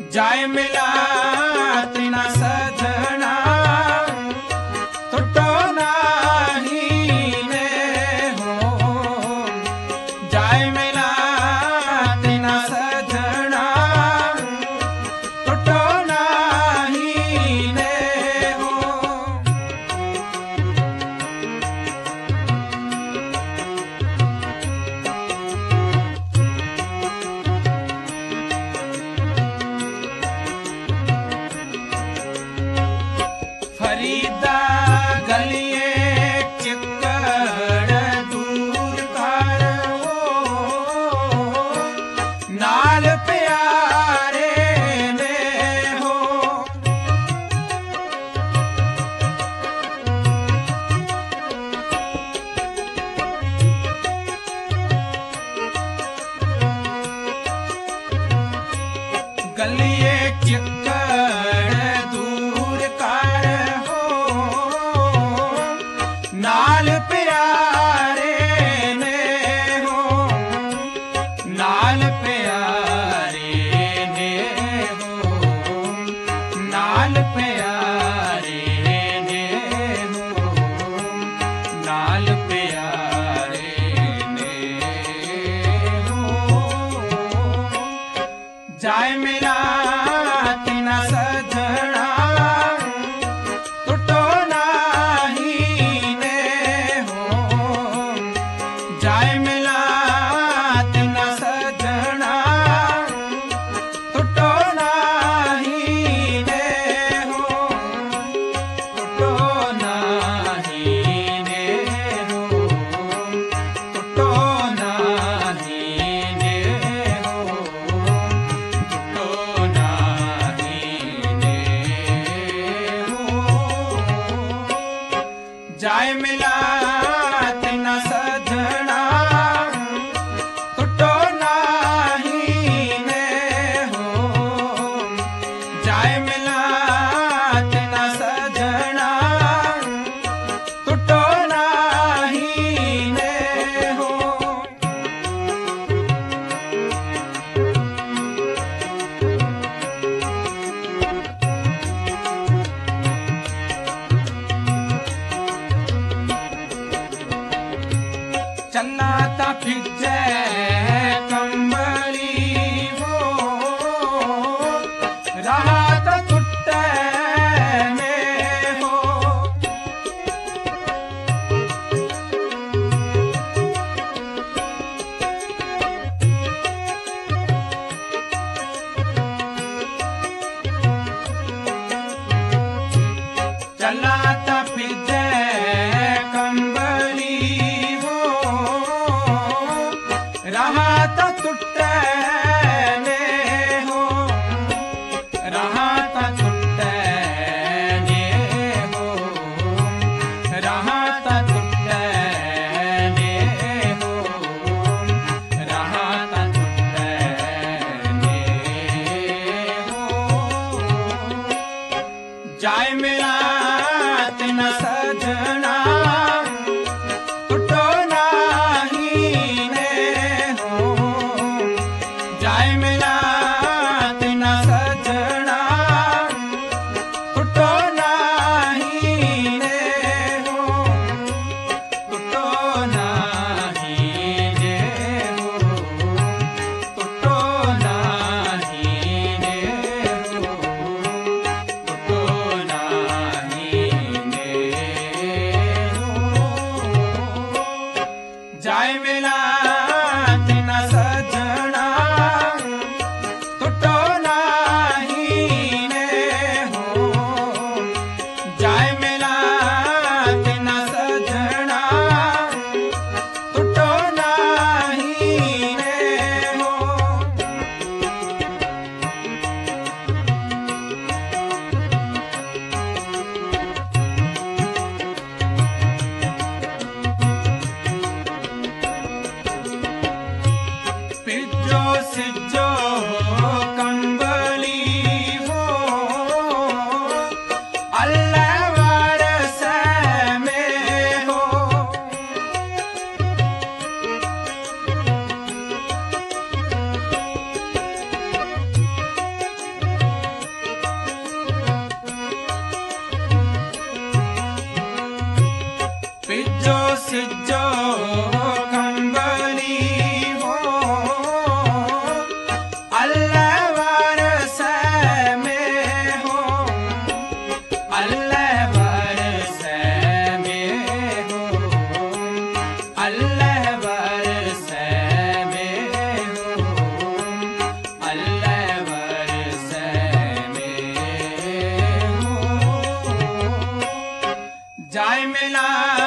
जाय मिला तिना सजना टुटो नाही ने हो। जाय मिला तिना सजना टुटो नाही ने हो। फरीदा गलिए चिक्कड़ दूर कर नाल प्यारे ने हो। गलिए चिक्कड़ दूर कर नाल प्यारे ने हो। नाल प्यारे ने हो। नाल प्यारे ने हो। नाल प्यारे ने हो। जाय मिला तिना सजना टुटो नाही ने हो। जाय मिला तिना सजना टुटो नाही ने हो। टुटो नाही ने हो। टुटो नाही ने हो। टुटो नाही ने हो। जाय मिला तिना सजना टुटो नाही ने हो। जाय मिला तिना सजना टुटो नाही ने हो। चलना ता फिजे कंबली हो। रहा ता टुटे में हो। चला ता फिजे कंबली हो। रहा ता टुटे ने हो। रहा ता टुटे ने हो। रहा ता टुटे ने हो। रहा ता टुटे ने हो। जाय मिला तिना सजना टुटो नाही ने हो। जाय मिला तिना सजना टुटो नाही ने हो। टुटो नाही ने हो। टुटो नाही ने हो। टुटो नाही सिजो कंबली हो अल्लाह वारस में हो अल्लाह वारस में हो अल्लाह वारस में हो अल्लाह वारस में हो जाय मिला